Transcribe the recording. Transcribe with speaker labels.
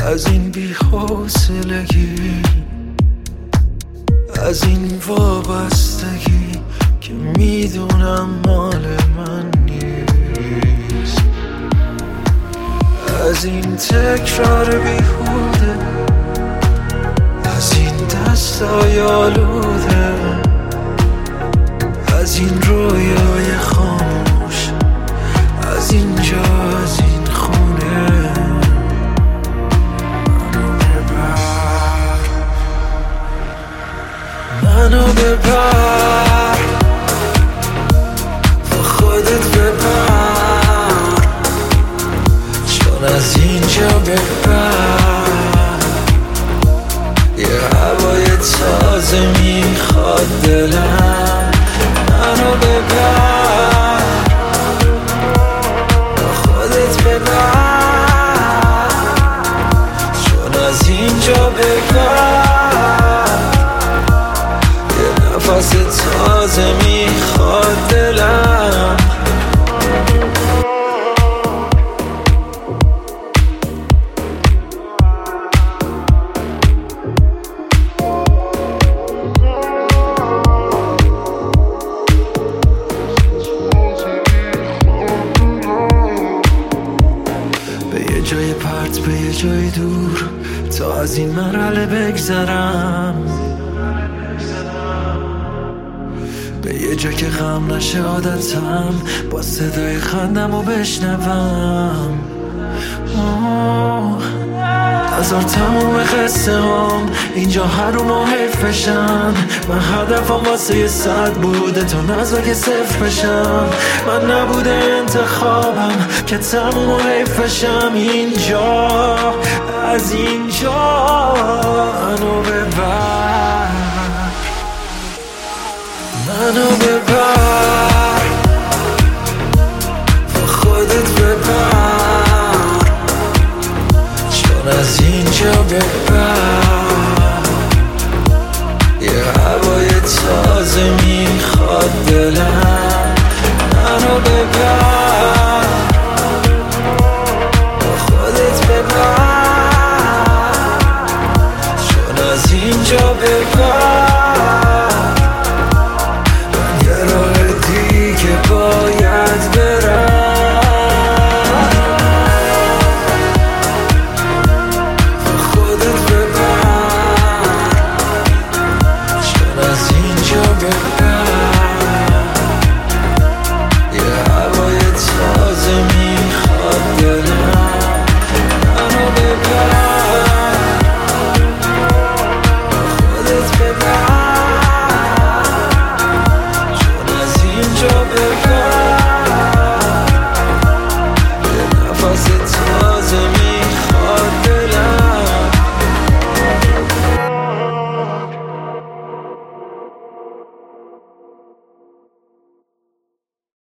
Speaker 1: از این بی‌حوصلگی، از این وابستگی که میدونم مال من نیست، از این تکرار بیهوده، از این دستای آلوده، از این رویای خاموش، از اینجا، از این خونه. منو ببر، با خودت ببر، چون از اینجا ببر یه هوای تازه میخواد دلم. منو ببر، با خودت ببر، چون از اینجا ببر یه نفس تازه میخواد دلم. به یه جای پرت، به یه جای دور، تا از این مرحله بگذرم، به یه جا که غم نشه عادتم، با صدای خندم رو بشنوم. هزار تموم قصه هم اینجا هر رو حیف بشن. من هدفم واسه یه 100 بوده تا نزدیک 0 بشم. من نبوده انتخابم که تموم حیف بشم. اینجا، از اینجا منو ببر، منو ببر، با خودت ببر، چون از اینجا ببر یه هوای تازه میخواد دلم. منو ببر